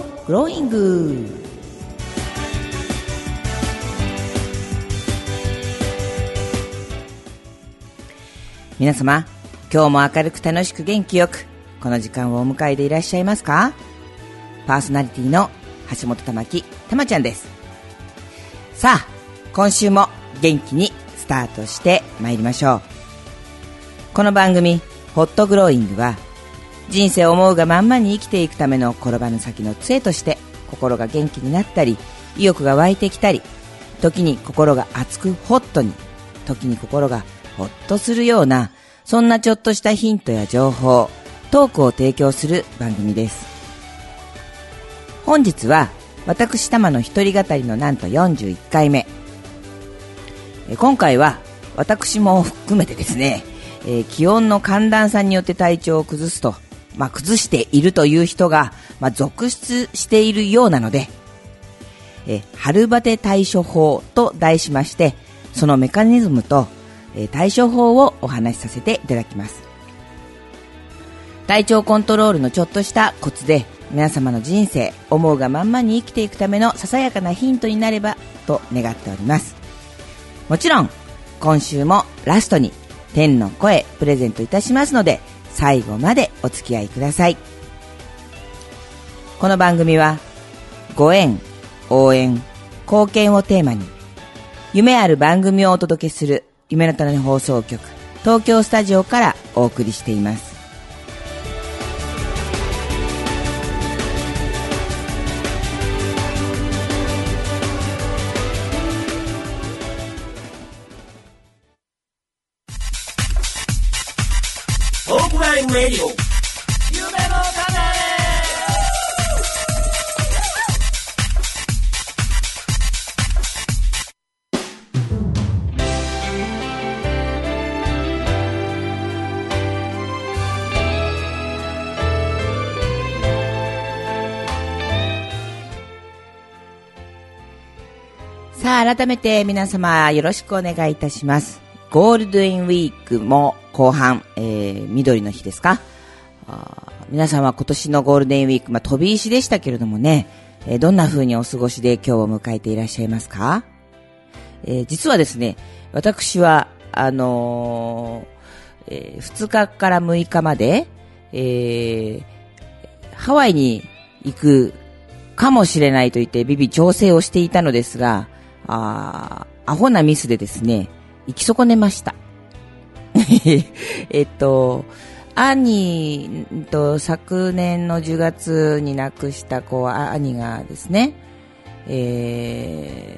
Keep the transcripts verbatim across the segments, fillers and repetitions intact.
グローイング。皆様、今日も明るく楽しく元気よくこの時間をお迎えでいらっしゃいますか？パーソナリティの橋本たまきたまちゃんです。さあ、今週も元気にスタートしてまいりましょう。この番組ホットグローイングは、人生を思うがまんまに生きていくための転ばぬ先の杖として、心が元気になったり意欲が湧いてきたり、時に心が熱くホットに、時に心がホッとするような、そんなちょっとしたヒントや情報、トークを提供する番組です。本日は私たまの一人語りのなんとよんじゅういっかいめ。今回は私も含めてですね、えー、気温の寒暖差によって体調を崩すと、まあ、崩しているという人が、まあ、続出しているようなので、えー、春バテ対処法と題しまして、そのメカニズムと、えー、対処法をお話しさせていただきます。体調コントロールのちょっとしたコツで、皆様の人生、思うがまんまに生きていくためのささやかなヒントになればと願っております。もちろん今週もラストに天の声プレゼントいたしますので、最後までお付き合いください。この番組はご縁、応援、貢献をテーマに、夢ある番組をお届けする夢の種放送局東京スタジオからお送りしています。 トークラインレディオ、夢の種。 さあ、改めて皆様よろしくお願いいたします。ゴールデンウィークも後半、えー、緑の日ですか。あ、皆さんは今年のゴールデンウィーク、まあ、飛び石でしたけれどもね、えー、どんな風にお過ごしで今日を迎えていらっしゃいますか？えー、実はですね、私はあのーえー、ふつかからむいかまで、えー、ハワイに行くかもしれないと言ってビビ調整をしていたのですが、あアホなミスでですね、行き損ねました。えっと、兄と昨年のじゅうがつに亡くした子は、兄がですね、え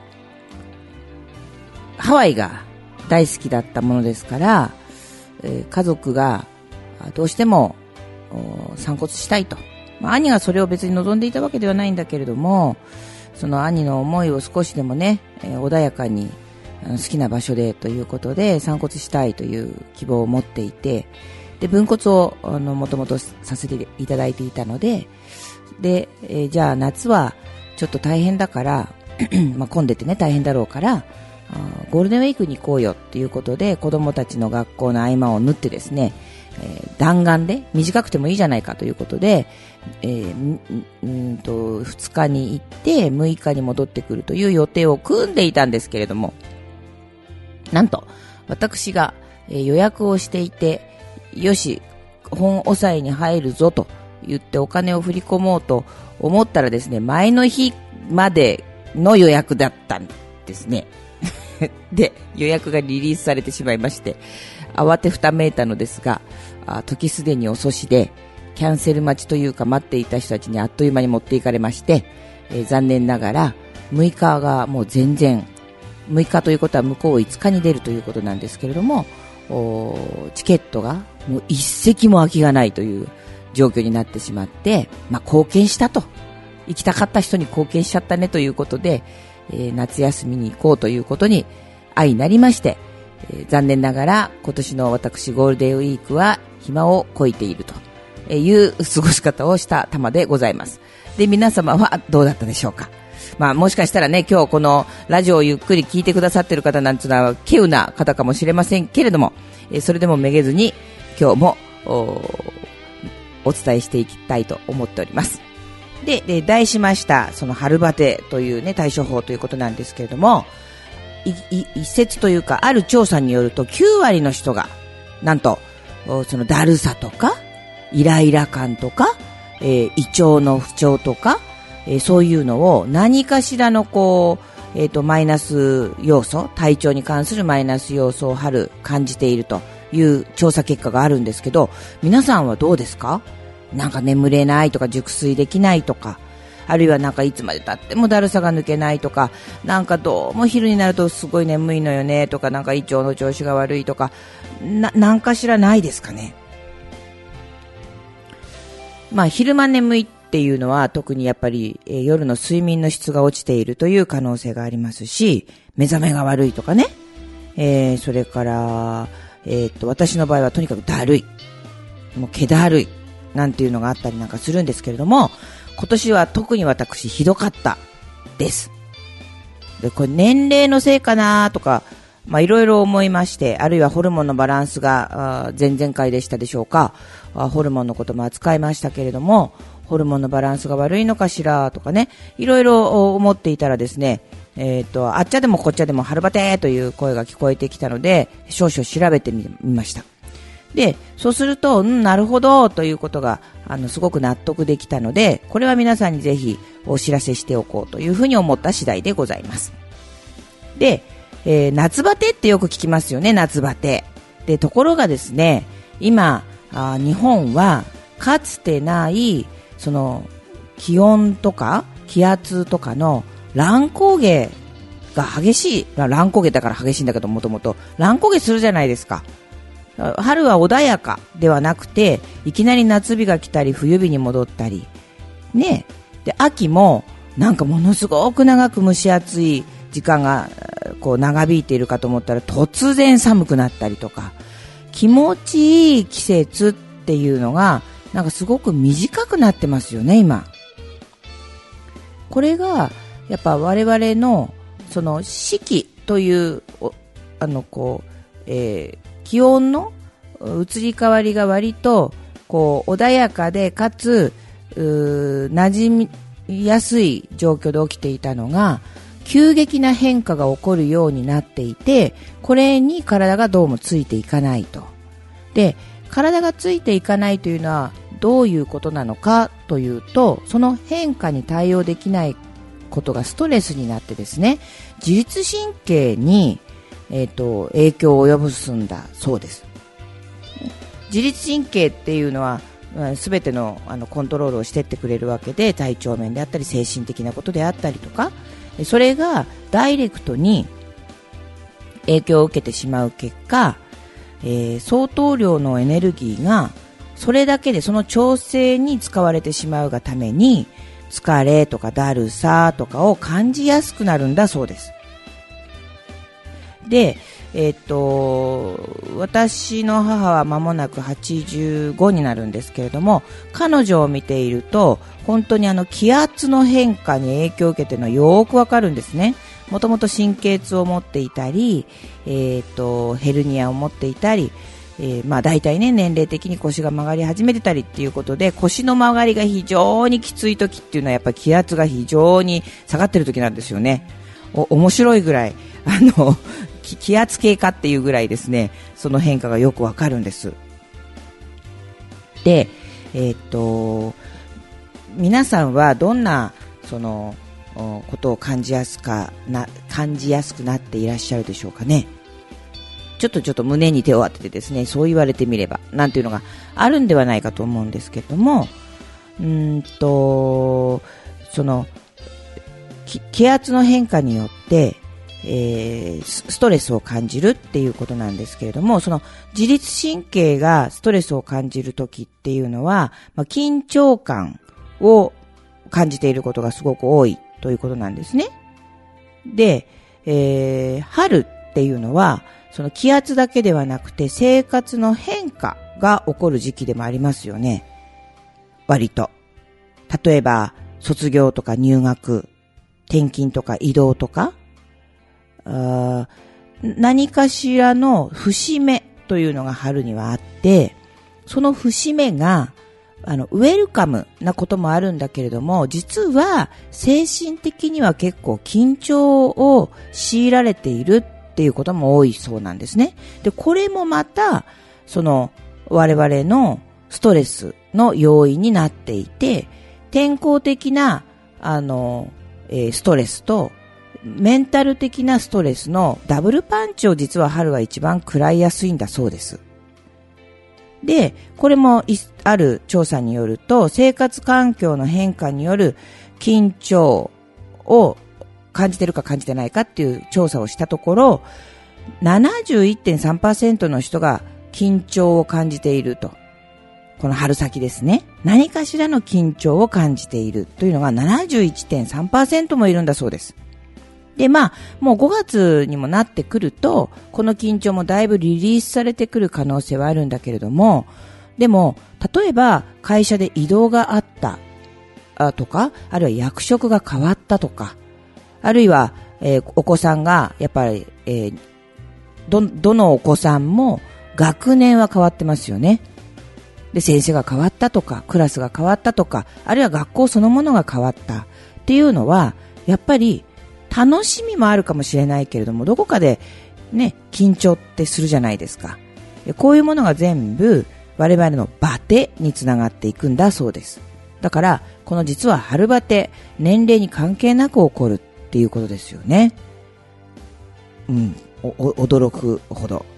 ー、ハワイが大好きだったものですから、えー、家族がどうしても散骨したいと。まあ、兄がそれを別に望んでいたわけではないんだけれども、その兄の思いを少しでもね、えー、穏やかに好きな場所でということで散骨したいという希望を持っていて、で分骨をあのもともとさせていただいていたので、で、えー、じゃあ夏はちょっと大変だからまあ混んでてね大変だろうから、あゴールデンウィークに行こうよっていうことで、子供たちの学校の合間を縫ってですね、えー、弾丸で短くてもいいじゃないかということで、えー、んんとふつかに行ってむいかに戻ってくるという予定を組んでいたんですけれども、なんと私が、えー、予約をしていて、よし本押さえに入るぞと言ってお金を振り込もうと思ったらですね、前の日までの予約だったんですね。で予約がリリースされてしまいまして、慌てふためいたのですが、あ時すでに遅しでキャンセル待ちというか待っていた人たちにあっという間に持っていかれまして、えー、残念ながらむいかがもう全然、むいかということは向こういつかに出るということなんですけれども、チケットがもう一席も空きがないという状況になってしまって、まあ、貢献したと、行きたかった人に貢献しちゃったねということで、えー、夏休みに行こうということに相なりまして、えー、残念ながら今年の私ゴールデンウィークは暇をこいているという過ごし方をした玉でございます。で、皆様はどうだったでしょうか。まあ、もしかしたらね、今日このラジオをゆっくり聞いてくださっている方なんていうのは稀有な方かもしれませんけれども、えー、それでもめげずに今日も お, お伝えしていきたいと思っております。 で、で題しました、その春バテというね、対処法ということなんですけれども、いい一説というか、ある調査によるときゅうわりの人が、なんと、そのだるさとか、イライラ感とか、えー、胃腸の不調とか、えー、そういうのを何かしらのこう、えっと、マイナス要素、体調に関するマイナス要素を春感じているという調査結果があるんですけど、皆さんはどうですか？なんか眠れないとか、熟睡できないとか、あるいはなんかいつまで経ってもだるさが抜けないとか、なんかどうも昼になるとすごい眠いのよねとか、なんか胃腸の調子が悪いとか、な、なんかしらないですかね。まあ昼間眠いっていうのは特にやっぱり、えー、夜の睡眠の質が落ちているという可能性がありますし、目覚めが悪いとかね、えー、それから、えー、っと私の場合はとにかくだるい、もう気だるいなんていうのがあったりなんかするんですけれども、今年は特に私ひどかったです。で、これ年齢のせいかなとか、まあいろいろ思いまして、あるいはホルモンのバランスが前々回でしたでしょうか、ホルモンのことも扱いましたけれども、ホルモンのバランスが悪いのかしらとかね、いろいろ思っていたらですね、えっと、あっちゃでもこっちゃでも春バテという声が聞こえてきたので、少々調べてみました。で、そうすると、うん、なるほどということが、あの、すごく納得できたので、これは皆さんにぜひお知らせしておこうというふうに思った次第でございます。で、えー、夏バテってよく聞きますよね、夏バテ。で、ところがですね、今、あ日本はかつてないその気温とか気圧とかの乱高下が激しい、乱高下だから激しいんだけど、もともと乱高下するじゃないですか。春は穏やかではなくて、いきなり夏日が来たり冬日に戻ったりね。で、秋もなんかものすごく長く蒸し暑い時間がこう長引いているかと思ったら、突然寒くなったりとか、気持ちいい季節っていうのがなんかすごく短くなってますよね、今。これがやっぱ我々のその四季というあのこう、えー、気温の移り変わりが割とこう穏やかでかつ馴染みやすい状況で起きていたのが、急激な変化が起こるようになっていて、これに体がどうもついていかないと。で、体がついていかないというのはどういうことなのかというと、その変化に対応できないことがストレスになってですね、自律神経に、えーと、影響を及ぼすんだそうです。自律神経っていうのはすべての、あのコントロールをしてってくれるわけで、体調面であったり精神的なことであったりとか、それがダイレクトに影響を受けてしまう結果、えー、相当量のエネルギーがそれだけでその調整に使われてしまうがために、疲れとかだるさとかを感じやすくなるんだそうです。で、えっと、私の母は間もなくはちじゅうごになるんですけれども、彼女を見ていると本当にあの気圧の変化に影響を受けているのはよくわかるんですね。もともと神経痛を持っていたり、えっと、ヘルニアを持っていたり、えー、まあ大体ね、年齢的に腰が曲がり始めてたりっていうことで、腰の曲がりが非常にきつい時っていうのはやっぱり気圧が非常に下がってる時なんですよね。お面白いぐらいあの気圧計かっていうぐらいですね、その変化がよくわかるんです。で、えー、っと皆さんはどんなそのことを感じやすかな感じやすくなっていらっしゃるでしょうかね。ちょっとちょっと胸に手を当ててですね、そう言われてみればなんていうのがあるんではないかと思うんですけれども、うーんとその気圧の変化によってえー、ストレスを感じるっていうことなんですけれども、その自律神経がストレスを感じるときっていうのは、まあ、緊張感を感じていることがすごく多いということなんですね。で、えー、春っていうのはその気圧だけではなくて生活の変化が起こる時期でもありますよね。割と例えば卒業とか入学、転勤とか移動とか、あ何かしらの節目というのが春にはあって、その節目があの、ウェルカムなこともあるんだけれども、実は精神的には結構緊張を強いられているっていうことも多いそうなんですね。で、これもまた、その、我々のストレスの要因になっていて、天候的な、あの、えー、ストレスと、メンタル的なストレスのダブルパンチを実は春は一番食らいやすいんだそうです。で、これもある調査によると、生活環境の変化による緊張を感じてるか感じてないかっていう調査をしたところ、ななじゅういってんさんパーセント の人が緊張を感じていると。この春先ですね。何かしらの緊張を感じているというのが ななじゅういってんさんパーセント もいるんだそうです。で、まあ、もうごがつにもなってくると、この緊張もだいぶリリースされてくる可能性はあるんだけれども、でも、例えば会社で異動があったとか、あるいは役職が変わったとか、あるいは、えー、お子さんが、やっぱり、えー、ど、どのお子さんも学年は変わってますよね。で、先生が変わったとか、クラスが変わったとか、あるいは学校そのものが変わったっていうのは、やっぱり楽しみもあるかもしれないけれども、どこかでね、緊張ってするじゃないですか。こういうものが全部我々のバテにつながっていくんだそうです。だから、この実は春バテ、年齢に関係なく起こるっていうことですよね。うん、おお驚くほど。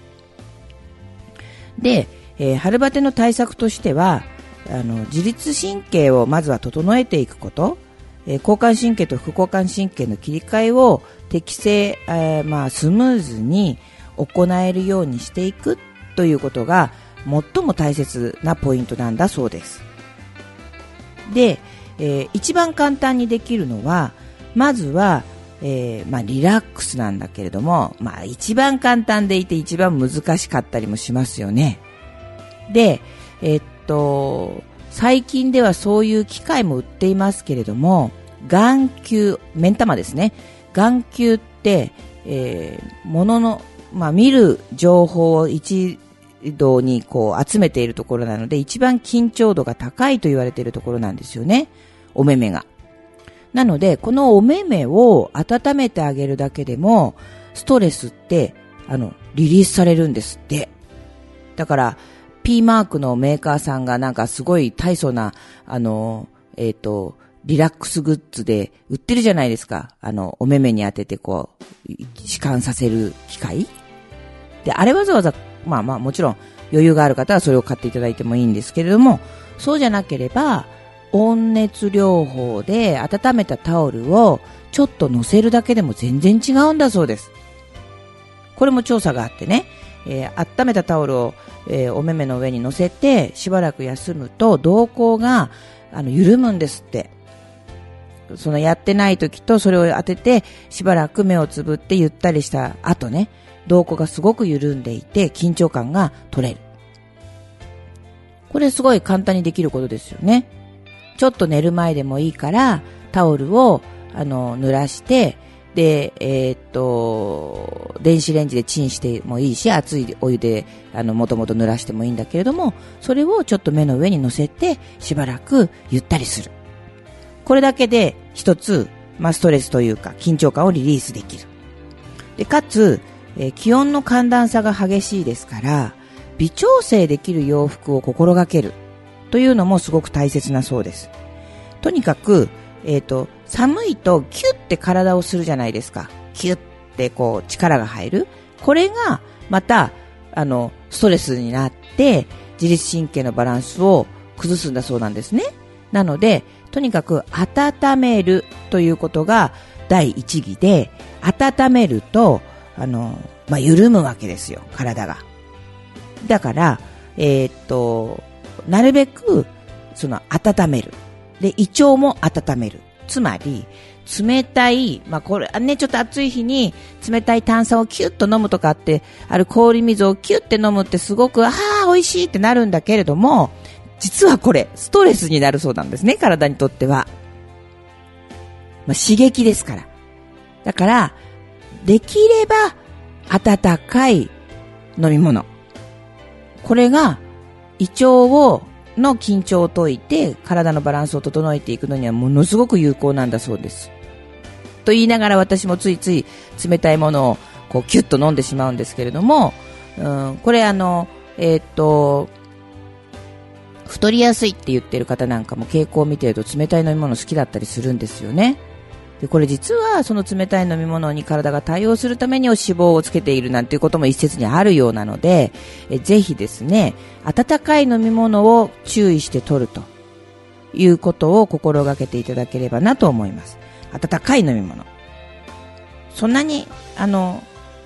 で、えー、春バテの対策としては、あの、自律神経をまずは整えていくこと、えー、交感神経と副交感神経の切り替えを適正、えー、まあ、スムーズに行えるようにしていくということが最も大切なポイントなんだそうです。で、えー、一番簡単にできるのは、まずは、えー、まあ、リラックスなんだけれども、まあ、一番簡単でいて一番難しかったりもしますよね。で、えー、っと、最近ではそういう機械も売っていますけれども、眼球、目ん玉ですね。眼球って、えー、ものの、まあ、見る情報を一度にこう集めているところなので、一番緊張度が高いと言われているところなんですよね。お目目が。なので、このお目目を温めてあげるだけでも、ストレスって、あの、リリースされるんですって。だから、P マークのメーカーさんがなんかすごい大層な、あの、えっと、リラックスグッズで売ってるじゃないですか。あの、お目目に当ててこう、弛緩させる機械で、あれわざわざ、まあまあもちろん余裕がある方はそれを買っていただいてもいいんですけれども、そうじゃなければ、温熱療法で温めたタオルをちょっと乗せるだけでも全然違うんだそうです。これも調査があってね、えー、温めたタオルを、えー、お目目の上に乗せてしばらく休むと瞳孔があの緩むんですって。そのやってない時とそれを当ててしばらく目をつぶってゆったりした後ね、瞳孔がすごく緩んでいて緊張感が取れる。これすごい簡単にできることですよね。ちょっと寝る前でもいいからタオルをあの濡らしてで、えー、っと電子レンジでチンしてもいいし、熱いお湯であのもともと濡らしてもいいんだけれども、それをちょっと目の上に乗せてしばらくゆったりする。これだけで一つ、まあ、ストレスというか緊張感をリリースできる。でかつ、えー、気温の寒暖差が激しいですから微調整できる洋服を心がけるというのもすごく大切なそうです。とにかく、えっと、寒いとキュッて体をするじゃないですか。キュッてこう力が入る。これがまた、あの、ストレスになって自律神経のバランスを崩すんだそうなんですね。なので、とにかく温めるということが第一義で、温めると、あの、まあ、緩むわけですよ、体が。だから、えー、っと、なるべく、その、温める。で、胃腸も温める。つまり、冷たい、まあ、これ、ね、ちょっと暑い日に、冷たい炭酸をキュッと飲むとかって、ある氷水をキュッて飲むってすごく、ああ、美味しいってなるんだけれども、実はこれ、ストレスになるそうなんですね、体にとっては。まあ、刺激ですから。だから、できれば、温かい飲み物。これが、胃腸をの緊張を解いて体のバランスを整えていくのにはものすごく有効なんだそうです。と言いながら私もついつい冷たいものをこうキュッと飲んでしまうんですけれども、うん、これあの、えーっと、太りやすいって言ってる方なんかも傾向を見てると冷たい飲み物好きだったりするんですよね。でこれ実はその冷たい飲み物に体が対応するために脂肪をつけているなんていうことも一説にあるようなので、えぜひですね、温かい飲み物を注意して取るということを心がけていただければなと思います。温かい飲み物。そんなにあの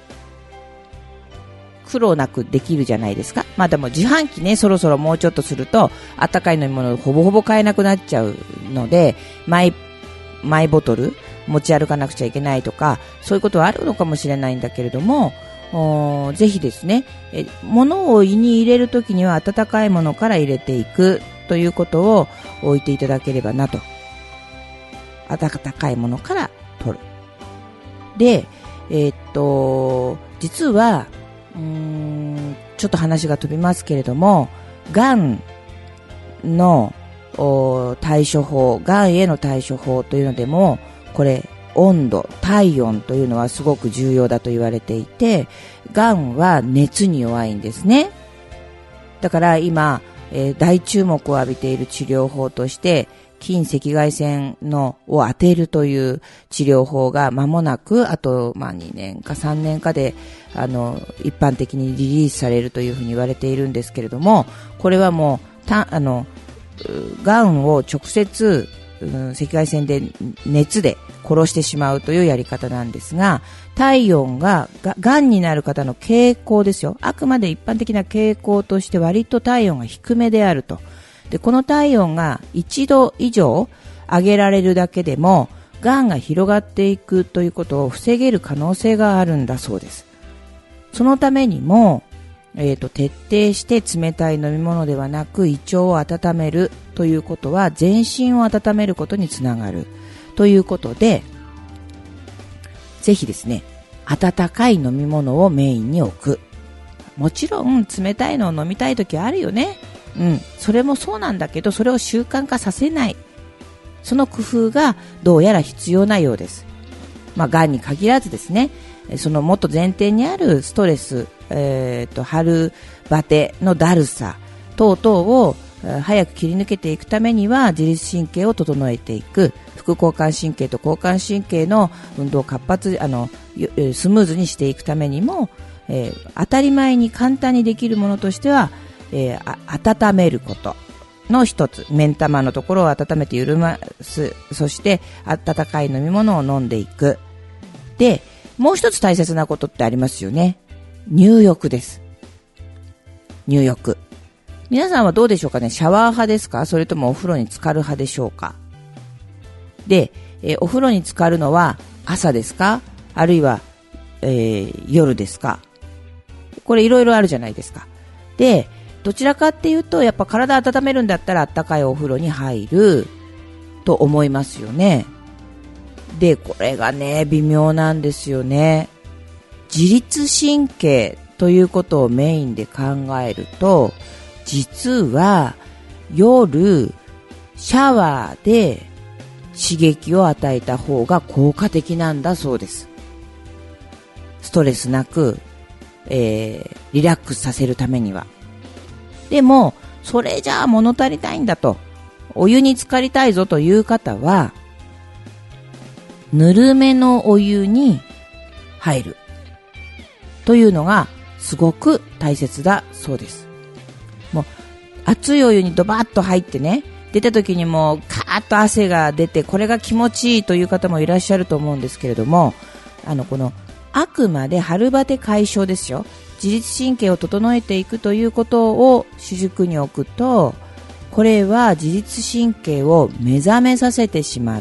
苦労なくできるじゃないですか。まあでも自販機ね、そろそろもうちょっとすると温かい飲み物ほぼほぼ買えなくなっちゃうので、マイマイボトル持ち歩かなくちゃいけないとか、そういうことはあるのかもしれないんだけれども、ぜひですね、え物を胃に入れるときには温かいものから入れていくということを置いていただければなと。温かいものから取る。で、えー、っと実はうーんちょっと話が飛びますけれども、がんの対処法、がんへの対処法というのでも、これ温度、体温というのはすごく重要だと言われていて、がんは熱に弱いんですね。だから今、えー、大注目を浴びている治療法として近赤外線のを当てるという治療法が間もなく、あとまあにねんかさんねんかであの一般的にリリースされるというふうに言われているんですけれども、これはもうたあのがんを直接、うん、赤外線で熱で殺してしまうというやり方なんですが、体温がが、がんになる方の傾向ですよ。あくまで一般的な傾向として割と体温が低めであると。で、この体温がいちど以上上げられるだけでも、がんが広がっていくということを防げる可能性があるんだそうです。そのためにも、えーと、徹底して冷たい飲み物ではなく胃腸を温めるということは全身を温めることにつながるということで、ぜひですね、温かい飲み物をメインに置く。もちろん冷たいのを飲みたいときはあるよね。うん、それもそうなんだけど、それを習慣化させない、その工夫がどうやら必要なようです。まあ、がんに限らずですね、そのもっと前提にあるストレス、えーと、春バテのだるさ等々を早く切り抜けていくためには自律神経を整えていく、副交感神経と交感神経の運動を活発あのスムーズにしていくためにも、えー、当たり前に簡単にできるものとしては、えー、温めることの一つ、目ん玉のところを温めて緩ますそして温かい飲み物を飲んでいく。で、もう一つ大切なことってありますよね。入浴です。入浴。皆さんはどうでしょうかね。シャワー派ですか、それともお風呂に浸かる派でしょうか。で、えー、お風呂に浸かるのは朝ですか、あるいは、えー、夜ですか。これいろいろあるじゃないですか。で、どちらかっていうとやっぱ体温めるんだったらあったかいお風呂に入ると思いますよね。で、これがね、微妙なんですよね。自律神経ということをメインで考えると、実は夜シャワーで刺激を与えた方が効果的なんだそうです。ストレスなく、えー、リラックスさせるためには。でもそれじゃあ物足りないんだと、お湯に浸かりたいぞという方は、ぬるめのお湯に入るというのがすごく大切だそうです。もう熱いお湯にドバッと入ってね、出た時にもうカーッと汗が出て、これが気持ちいいという方もいらっしゃると思うんですけれども、あのこのあくまで春バテ解消ですよ。自律神経を整えていくということを主軸に置くと、これは自律神経を目覚めさせてしまって、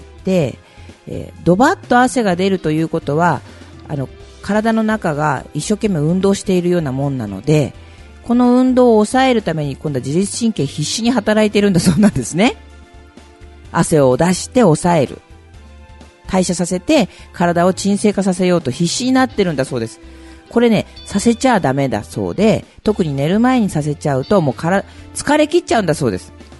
えー、ドバッと汗が出るということは、あの体の中が一生懸命運動しているようなもんなので、この運動を抑えるために今度は自律神経必死に働いているんだそうなんですね。汗を出して抑える、代謝させて体を鎮静化させようと必死になってるんだそうです。これね、させちゃダメだそうで、特に寝る前にさせちゃうともうから疲れ切っちゃうんだそうです。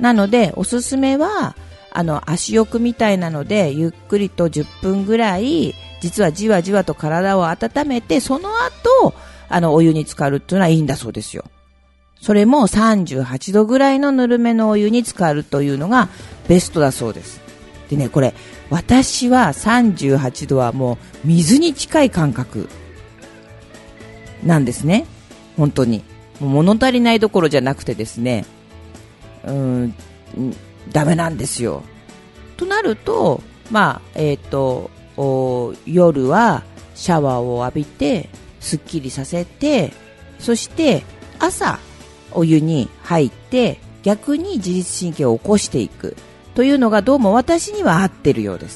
なのでおすすめはあの足浴みたいなのでゆっくりとじゅっぷんぐらい実はじわじわと体を温めて、その後あのお湯に浸かるっていうのはいいんだそうですよ。それもさんじゅうはちどぐらいのぬるめのお湯に浸かるというのがベストだそうです。でね、これ私はさんじゅうはちどはもう水に近い感覚なんですね。本当にもう物足りないどころじゃなくてですね、うーんダメなんですよ。となると、まあえっと夜はシャワーを浴びてすっきりさせて、そして朝お湯に入って逆に自律神経を起こしていくというのがどうも私には合ってるようです。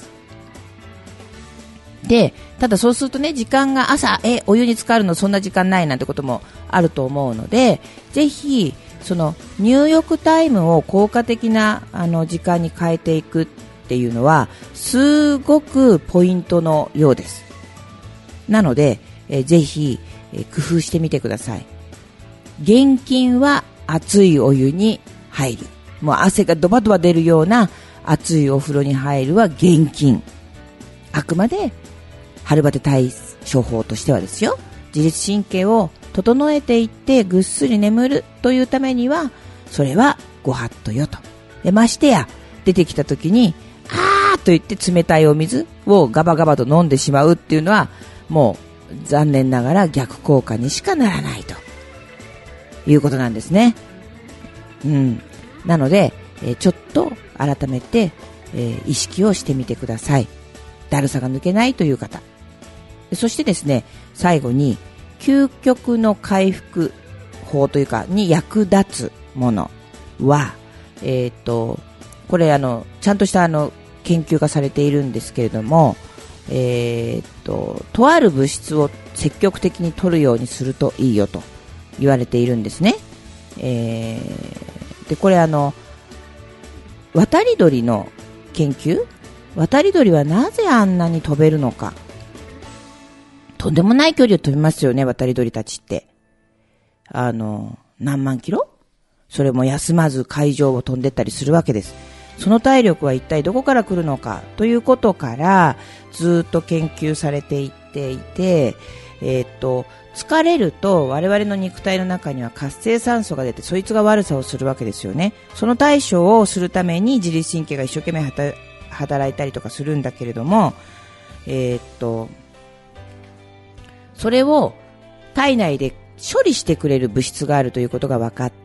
で、ただそうするとね、時間が朝えお湯に浸かるのそんな時間ないなんてこともあると思うので、ぜひその入浴タイムを効果的なあの時間に変えていくっていうのはすごくポイントのようです。なので、えぜひ、え工夫してみてください。厳禁は熱いお湯に入る。もう汗がドバドバ出るような熱いお風呂に入るは厳禁。あくまで春バテ対処法としてはですよ、自律神経を整えていってぐっすり眠るというためにはそれはご法度よと。でましてや出てきた時にあーと言って冷たいお水をガバガバと飲んでしまうっていうのはもう残念ながら逆効果にしかならないということなんですね。うん。なので、えー、ちょっと改めて、えー、意識をしてみてください。だるさが抜けないという方。そしてですね、最後に究極の回復法というかに役立つものは、えっとこれあのちゃんとしたあの研究がされているんですけれども、えっととある物質を積極的に摂るようにするといいよと言われているんですね。えー、でこれあの渡り鳥の研究、渡り鳥はなぜあんなに飛べるのか。とんでもない距離を飛びますよね、渡り鳥たちって。あの何万キロ、それも休まず海上を飛んでったりするわけです。その体力は一体どこから来るのかということからずっと研究されていっていて、えー、っと疲れると我々の肉体の中には活性酸素が出て、そいつが悪さをするわけですよね。その対処をするために自律神経が一生懸命働いたりとかするんだけれども、えー、っとそれを体内で処理してくれる物質があるということが分かって、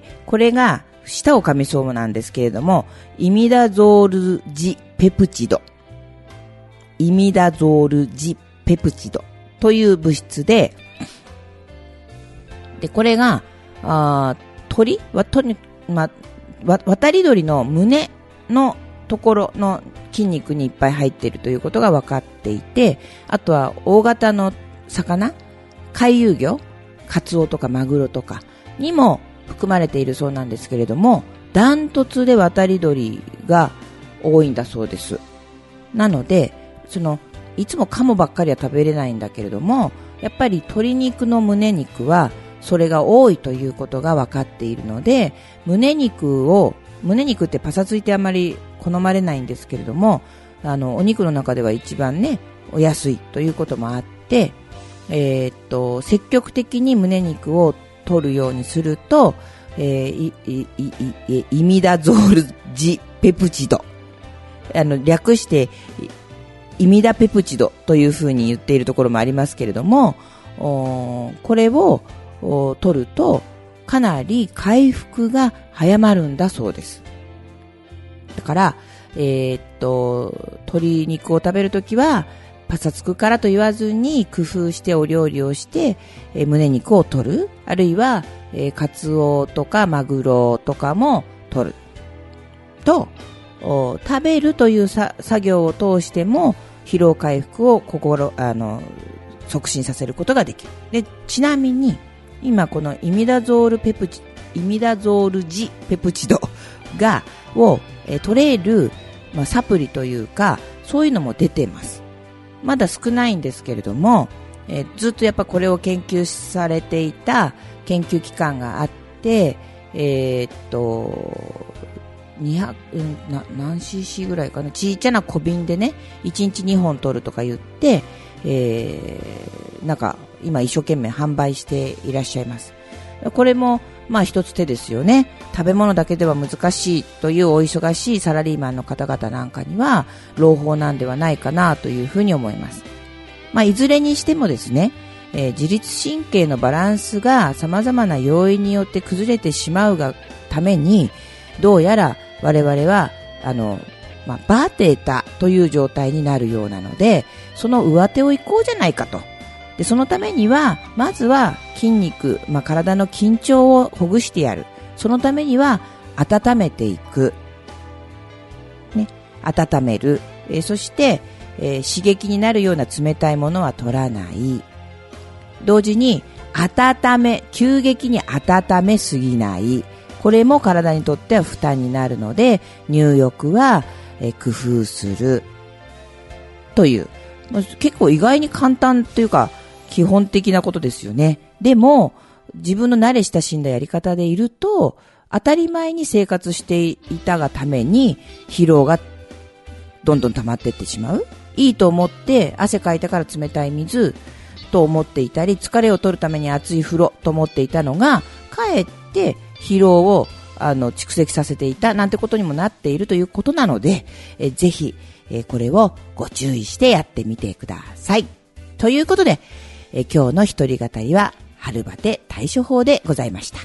これが舌を噛みそうなんですけれども、イミダゾールジペプチド、イミダゾールジペプチドという物質で、でこれがあ鳥わとに、ま、わ渡り鳥の胸のところの筋肉にいっぱい入っているということが分かっていて、あとは大型の魚、回遊魚、カツオとかマグロとかにも含まれているそうなんですけれども、ダントツで渡り鳥が多いんだそうです。なのでそのいつもカモばっかりは食べれないんだけれども、やっぱり鶏肉の胸肉はそれが多いということが分かっているので、胸肉を胸肉ってパサついてあまり好まれないんですけれども、あのお肉の中では一番ねお安いということもあって、えー、っと積極的に胸肉を取るようにすると、えー、イ, イ, イ, イミダゾールジペプチド、あの略してイミダペプチドというふうに言っているところもありますけれども、これを取るとかなり回復が早まるんだそうです。だから、えー、っと鶏肉を食べるときはパサつくからと言わずに工夫してお料理をして、えー、胸肉を取る、あるいは、えー、カツオとかマグロとかも取ると、食べるというさ作業を通しても疲労回復を心あの促進させることができる。でちなみに今このイミダゾールペプチイミダゾールジペプチドがを、えー、取れる、まあ、サプリというかそういうのも出ています。まだ少ないんですけれども、えー、ずっとやっぱこれを研究されていた研究機関があって、えー、っとにひゃく、うん、な何 シーシー ぐらいかな、ちっちゃな小瓶でねいちにちにほん取るとか言って、えー、なんか今一生懸命販売していらっしゃいます。これもまあ一つ手ですよね。食べ物だけでは難しいというお忙しいサラリーマンの方々なんかには朗報なんではないかなというふうに思います。まあいずれにしてもですね、えー、自律神経のバランスが様々な要因によって崩れてしまうがために、どうやら我々はあの、まあ、バテたという状態になるようなので、その上手を行こうじゃないかと。でそのためにはまずは筋肉、まあ、体の緊張をほぐしてやる。そのためには温めていく、ね、温める、えー、そして、えー、刺激になるような冷たいものは取らない。同時に温め、急激に温めすぎない。これも体にとっては負担になるので、入浴は、えー、工夫するという、まあ、結構意外に簡単というか基本的なことですよね。でも自分の慣れ親しんだやり方でいると、当たり前に生活していたがために疲労がどんどん溜まっていってしまう。いいと思って汗かいたから冷たい水と思っていたり、疲れを取るために熱い風呂と思っていたのが、かえって疲労をあの蓄積させていたなんてことにもなっているということなので、えぜひ、えこれをご注意してやってみてください。ということで、え今日の一人語りは春バテ対処法でございました。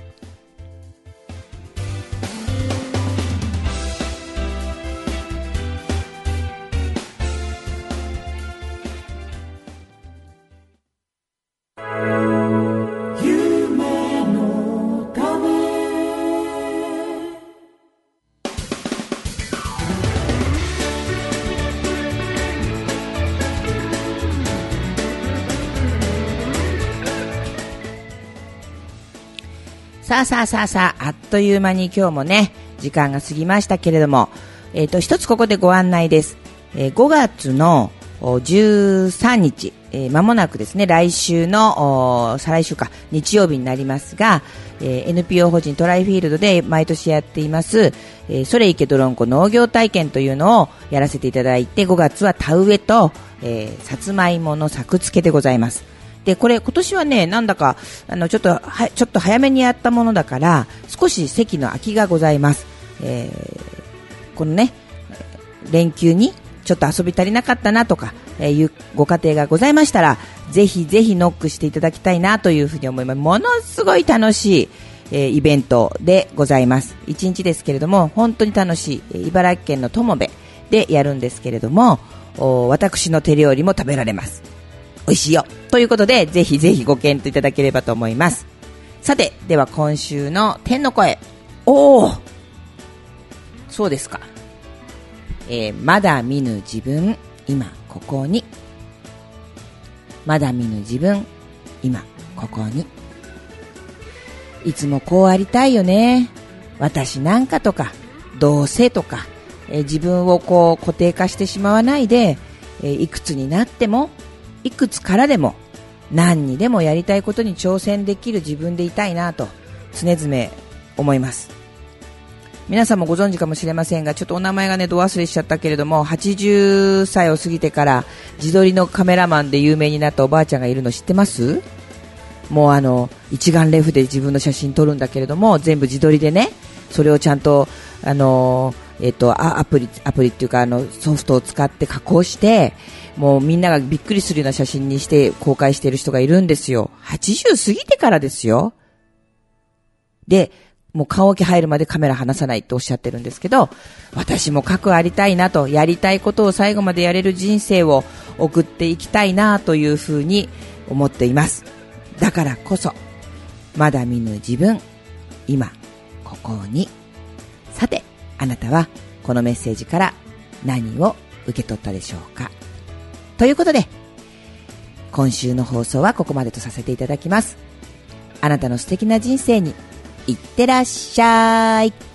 さあさあさあさあ、あっという間に今日もね時間が過ぎましたけれども、えーと一つここでご案内です。えー、ごがつのじゅうさんにち、えー、間もなくですね、来週の再来週か日曜日になりますが、えー、エヌピーオー 法人トライフィールドで毎年やっています、えー、それいけどろんこ農業体験というのをやらせていただいて、ごがつは田植えと、えー、さつまいもの作付けでございます。でこれ今年はね、なんだかあのちょっとはちょっと早めにやったものだから少し席の空きがございます。えー、このね連休にちょっと遊び足りなかったなとか、えー、いうご家庭がございましたら、ぜひぜひノックしていただきたいなというふうに思います。ものすごい楽しい、えー、イベントでございます。いちにちですけれども本当に楽しい、茨城県の友部でやるんですけれども、私の手料理も食べられます。美味しいよということで、ぜひぜひご検討いただければと思います。さて、では今週の天の声。おー、そうですか。えー、まだ見ぬ自分、今ここに。まだ見ぬ自分、今ここに。いつもこうありたいよね。私なんかとか、どうせとか、えー、自分をこう固定化してしまわないで、えー、いくつになってもいくつからでも何にでもやりたいことに挑戦できる自分でいたいなと常々思います。皆さんもご存知かもしれませんが、ちょっとお名前がねど忘れしちゃったけれども、はちじゅっさいを過ぎてから自撮りのカメラマンで有名になったおばあちゃんがいるの知ってます？もうあの一眼レフで自分の写真撮るんだけれども、全部自撮りでね、それをちゃんとあのえっとアプリアプリっていうかあのソフトを使って加工して、もうみんながびっくりするような写真にして公開している人がいるんですよ。はちじゅう過ぎてからですよ。で、もう棺桶入るまでカメラ離さないっておっしゃってるんですけど、私もかくありたいなと、やりたいことを最後までやれる人生を送っていきたいなというふうに思っています。だからこそ、まだ見ぬ自分、今ここに。さて、あなたはこのメッセージから何を受け取ったでしょうか。ということで、今週の放送はここまでとさせていただきます。あなたの素敵な人生にいってらっしゃい。